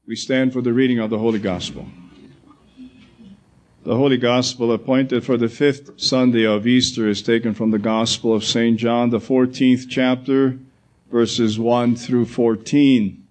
We stand for the reading of the Holy Gospel. The Holy Gospel appointed for the 5th Sunday of Easter is taken from the Gospel of St. John, the 14th chapter, verses 1 through 14.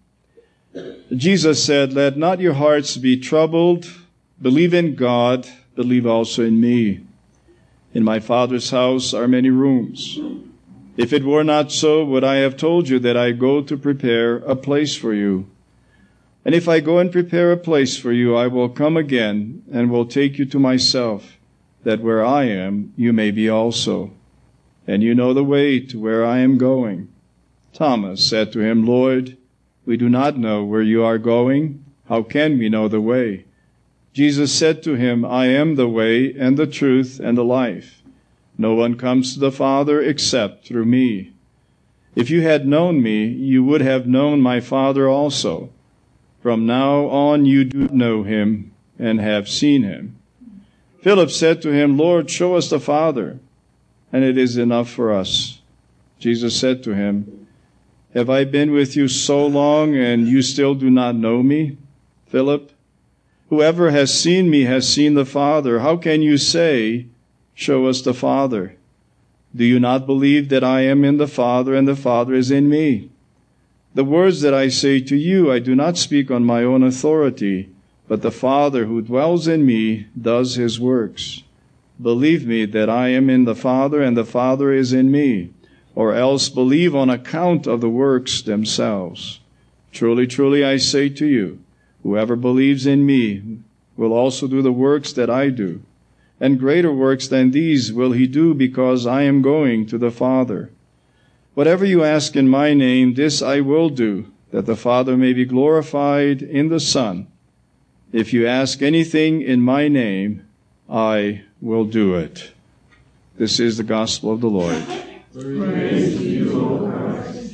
Jesus said, "Let not your hearts be troubled. Believe in God, believe also in me. In my Father's house are many rooms. If it were not so, would I have told you that I go to prepare a place for you? And if I go and prepare a place for you, I will come again and will take you to myself, that where I am, you may be also. And you know the way to where I am going." Thomas said to him, "Lord, we do not know where you are going. How can we know the way?" Jesus said to him, "I am the way and the truth and the life. No one comes to the Father except through me. If you had known me, you would have known my Father also. From now on you do know him and have seen him." Philip said to him, "Lord, show us the Father, and it is enough for us." Jesus said to him, "Have I been with you so long, and you still do not know me, Philip? Whoever has seen me has seen the Father. How can you say, 'Show us the Father'? Do you not believe that I am in the Father, and the Father is in me? The words that I say to you, I do not speak on my own authority, but the Father who dwells in me does his works. Believe me that I am in the Father, and the Father is in me, or else believe on account of the works themselves. Truly, truly, I say to you, whoever believes in me will also do the works that I do, and greater works than these will he do, because I am going to the Father. Whatever you ask in my name, this I will do, that the Father may be glorified in the Son. If you ask anything in my name, I will do it." This is the gospel of the Lord. Praise to you, O Christ.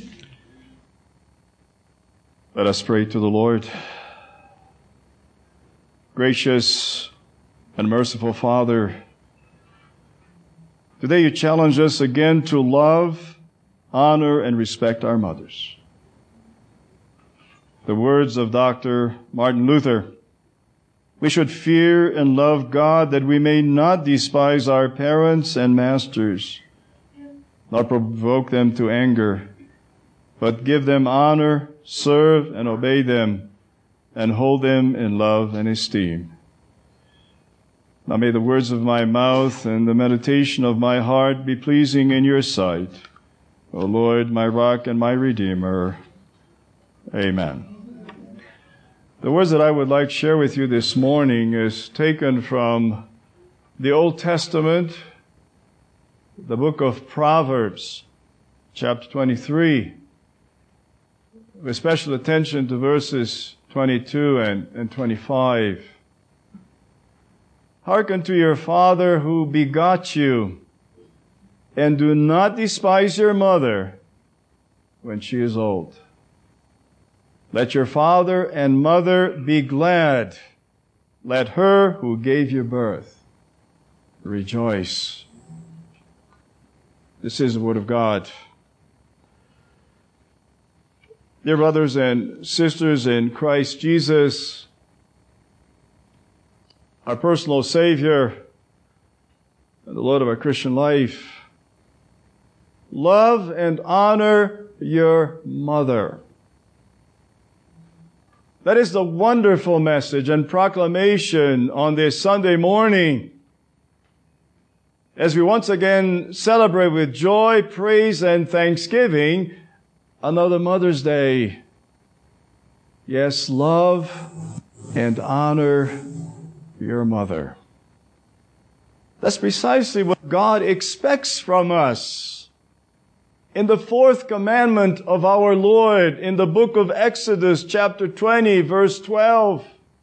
Let us pray to the Lord. Gracious and merciful Father, today you challenge us again to love, honor, and respect our mothers. The words of Dr. Martin Luther: "We should fear and love God, that we may not despise our parents and masters, nor provoke them to anger, but give them honor, serve and obey them, and hold them in love and esteem." Now may the words of my mouth and the meditation of my heart be pleasing in your sight, O Lord, my rock and my redeemer. Amen. The words that I would like to share with you this morning is taken from the Old Testament, the book of Proverbs, chapter 23, with special attention to verses 22 and 25. "Hearken to your father who begot you, and do not despise your mother when she is old. Let your father and mother be glad. Let her who gave you birth rejoice." This is the word of God. Dear brothers and sisters in Christ Jesus, our personal Savior and the Lord of our Christian life, love and honor your mother. That is the wonderful message and proclamation on this Sunday morning, as we once again celebrate with joy, praise, and thanksgiving another Mother's Day. Yes, love and honor your mother. That's precisely what God expects from us. In the 4th commandment of our Lord, in the book of Exodus, chapter 20, verse 12,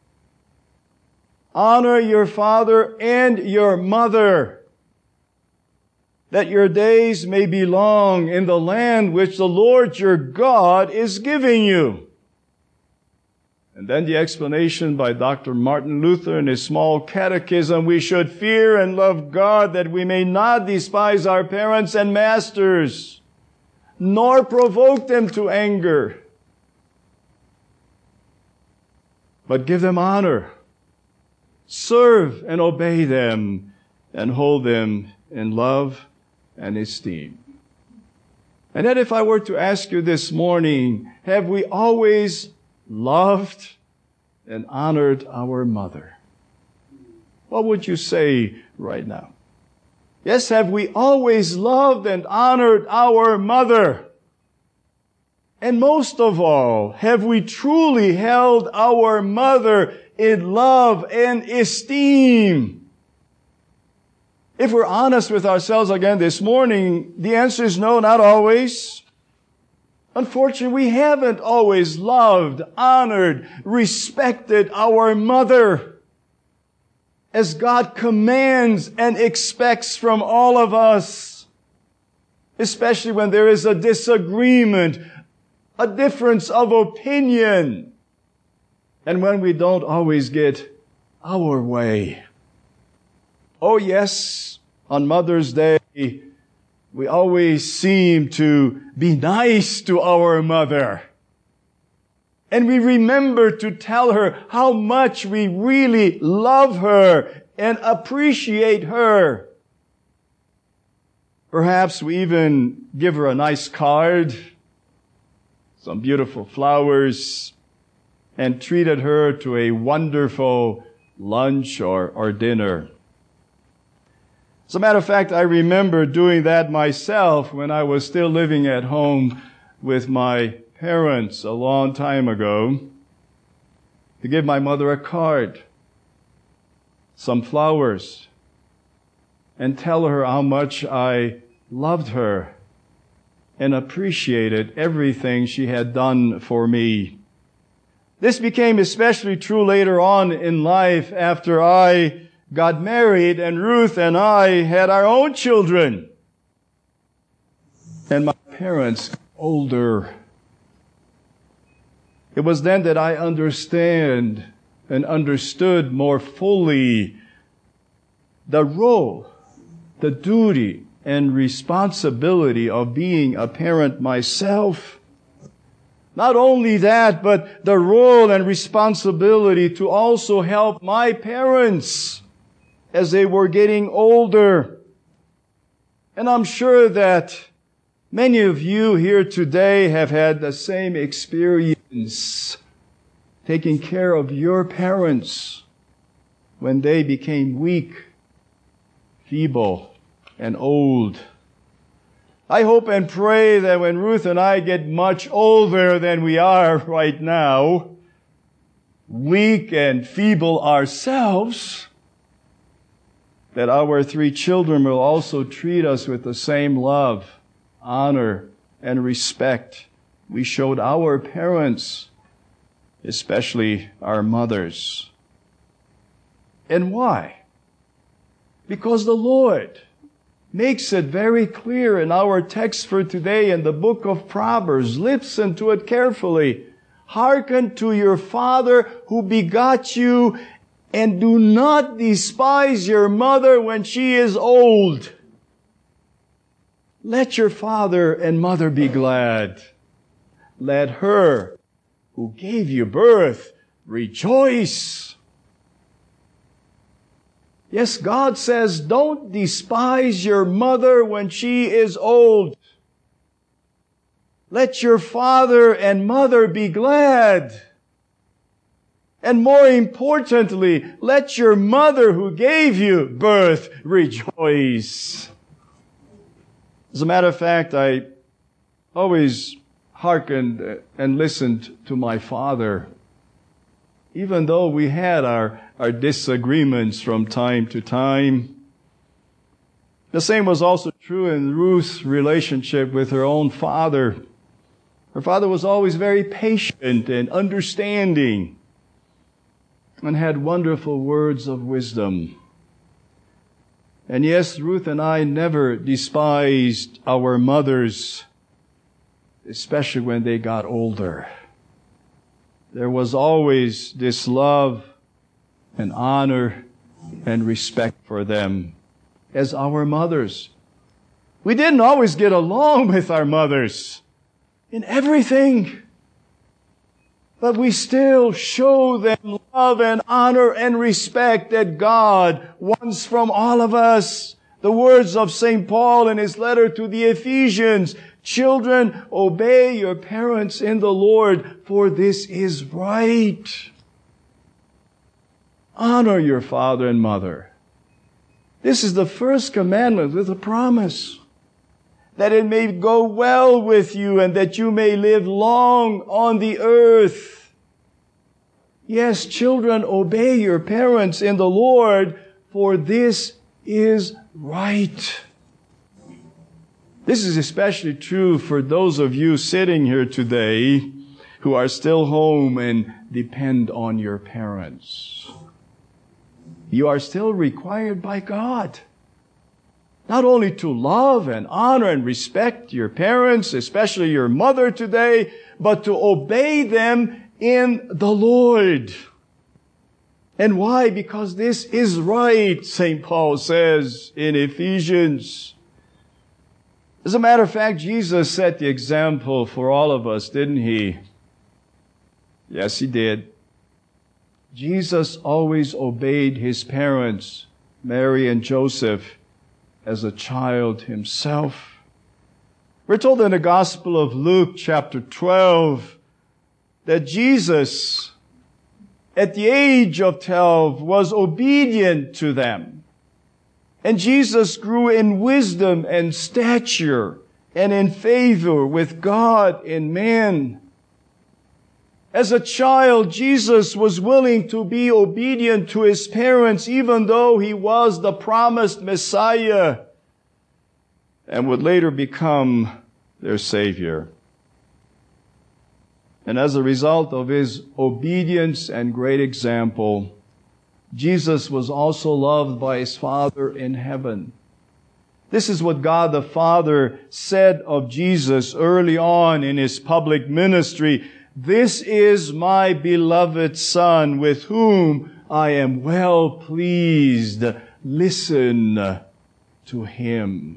"Honor your father and your mother, that your days may be long in the land which the Lord your God is giving you." And then the explanation by Dr. Martin Luther in his small catechism: "We should fear and love God, that we may not despise our parents and masters, nor provoke them to anger." but give them honor. Serve and obey them and hold them in love and esteem. And then if I were to ask you this morning, have we always loved and honored our mother? What would you say right now? Yes, have we always loved and honored our mother? And most of all, have we truly held our mother in love and esteem? If we're honest with ourselves again this morning, the answer is no, not always. Unfortunately, we haven't always loved, honored, respected our mother as God commands and expects from all of us, especially when there is a disagreement, a difference of opinion, and when we don't always get our way. Oh yes, on Mother's Day, we always seem to be nice to our mother. And we remember to tell her how much we really love her and appreciate her. Perhaps we even give her a nice card, some beautiful flowers, and treated her to a wonderful lunch or dinner. As a matter of fact, I remember doing that myself when I was still living at home with my parents a long time ago, to give my mother a card, some flowers, and tell her how much I loved her and appreciated everything she had done for me. This became especially true later on in life after I got married and Ruth and I had our own children. And my parents got older. It was then that I understood more fully the role, the duty, and responsibility of being a parent myself. Not only that, but the role and responsibility to also help my parents as they were getting older. And I'm sure that many of you here today have had the same experience, taking care of your parents when they became weak, feeble, and old. I hope and pray that when Ruth and I get much older than we are right now, weak and feeble ourselves, that our 3 children will also treat us with the same love, honor, and respect we showed our parents, especially our mothers. And why? Because the Lord makes it very clear in our text for today in the book of Proverbs. Listen to it carefully. Hearken to your father who begot you, and do not despise your mother when she is old. Let your father and mother be glad. Let her who gave you birth rejoice. Yes, God says, don't despise your mother when she is old. Let your father and mother be glad. And more importantly, let your mother who gave you birth rejoice. As a matter of fact, I always hearkened and listened to my father, even though we had our disagreements from time to time. The same was also true in Ruth's relationship with her own father. Her father was always very patient and understanding and had wonderful words of wisdom. And yes, Ruth and I never despised our mothers, especially when they got older. There was always this love and honor and respect for them as our mothers. We didn't always get along with our mothers in everything. but we still show them love and honor and respect that God wants from all of us. The words of St. Paul in his letter to the Ephesians, children, obey your parents in the Lord, for this is right. Honor your father and mother. This is the first commandment with a promise that it may go well with you and that you may live long on the earth. Yes, children, obey your parents in the Lord, for this is right. This is especially true for those of you sitting here today who are still home and depend on your parents. You are still required by God not only to love and honor and respect your parents, especially your mother today, but to obey them in the Lord. And why? Because this is right, St. Paul says in Ephesians. As a matter of fact, Jesus set the example for all of us, didn't he? Yes, he did. Jesus always obeyed his parents, Mary and Joseph, as a child himself. We're told in the Gospel of Luke, chapter 12, that Jesus, at the age of 12, was obedient to them. And Jesus grew in wisdom and stature and in favor with God and man. As a child, Jesus was willing to be obedient to his parents, even though he was the promised Messiah and would later become their Savior. And as a result of his obedience and great example, Jesus was also loved by his Father in heaven. This is what God the Father said of Jesus early on in his public ministry. This is my beloved Son, with whom I am well pleased. Listen to him.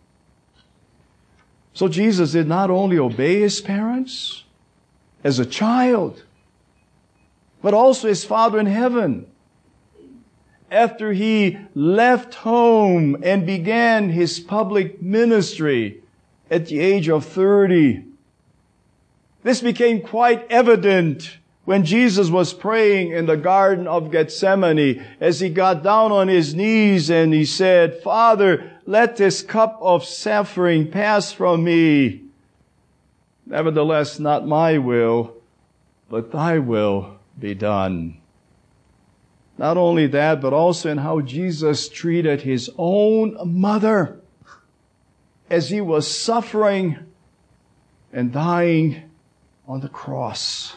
So Jesus did not only obey his parents as a child, but also his Father in heaven. After he left home and began his public ministry at the age of 30, this became quite evident when Jesus was praying in the Garden of Gethsemane as he got down on his knees and he said, Father, let this cup of suffering pass from me. Nevertheless, not my will, but thy will be done. Not only that, but also in how Jesus treated his own mother as he was suffering and dying on the cross.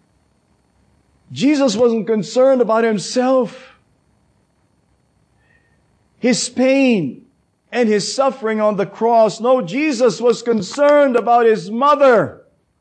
Jesus wasn't concerned about himself. His pain and his suffering on the cross. No, Jesus was concerned about his mother,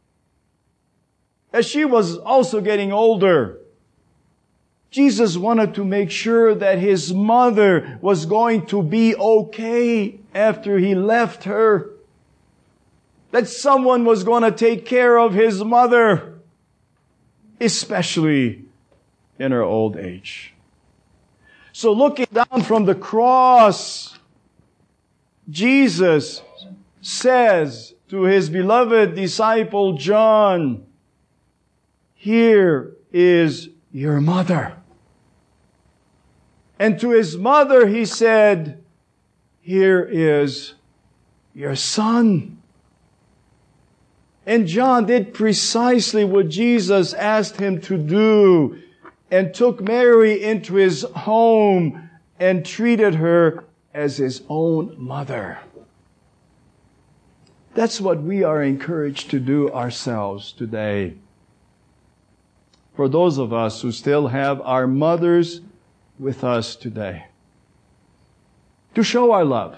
as she was also getting older. Jesus wanted to make sure that his mother was going to be okay after he left her. That someone was going to take care of his mother, especially in her old age. So looking down from the cross, Jesus says to his beloved disciple John, here is your mother. And to his mother he said, here is your son. And John did precisely what Jesus asked him to do and took Mary into his home and treated her as his own mother. That's what we are encouraged to do ourselves today. For those of us who still have our mothers with us today, to show our love,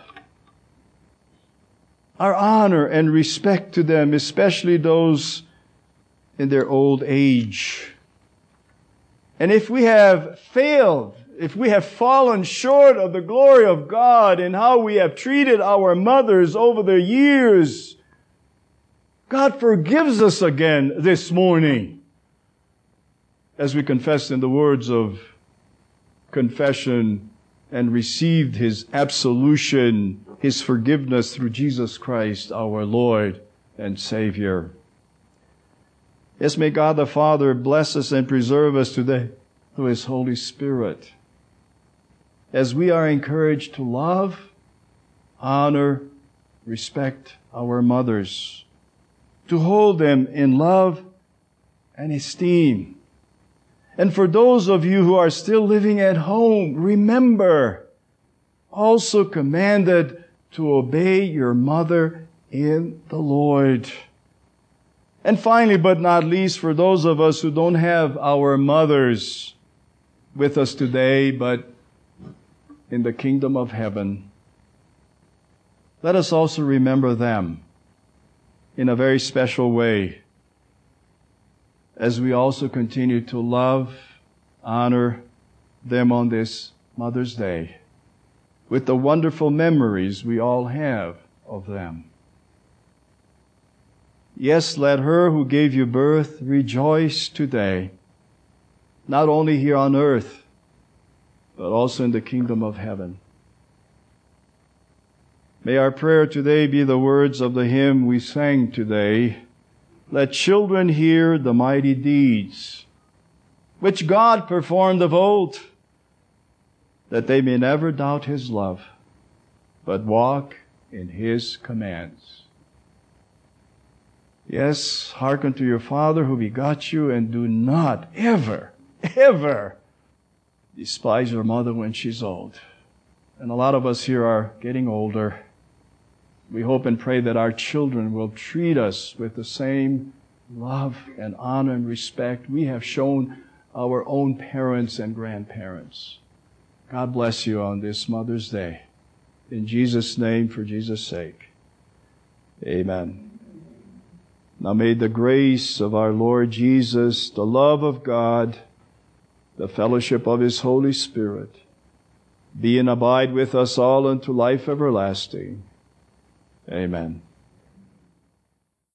our honor and respect to them, especially those in their old age. And if we have failed, if we have fallen short of the glory of God in how we have treated our mothers over the years, God forgives us again this morning. as we confessed in the words of confession and received His absolution, His forgiveness through Jesus Christ, our Lord and Savior. Yes, may God the Father bless us and preserve us today through His Holy Spirit, as we are encouraged to love, honor, respect our mothers, to hold them in love and esteem. And for those of you who are still living at home, remember, also commanded to obey your mother in the Lord. And finally, but not least, for those of us who don't have our mothers with us today, but in the kingdom of heaven, let us also remember them in a very special way as we also continue to love, honor them on this Mother's Day with the wonderful memories we all have of them. Yes, let her who gave you birth rejoice today, not only here on earth, but also in the kingdom of heaven. May our prayer today be the words of the hymn we sang today. Let children hear the mighty deeds which God performed of old, that they may never doubt His love, but walk in His commands. Yes, hearken to your Father who begot you, and do not ever despise your mother when she's old. And a lot of us here are getting older. We hope and pray that our children will treat us with the same love and honor and respect we have shown our own parents and grandparents. God bless you on this Mother's Day. In Jesus' name, for Jesus' sake. Amen. Now may the grace of our Lord Jesus, the love of God, the fellowship of His Holy Spirit, be and abide with us all unto life everlasting. Amen.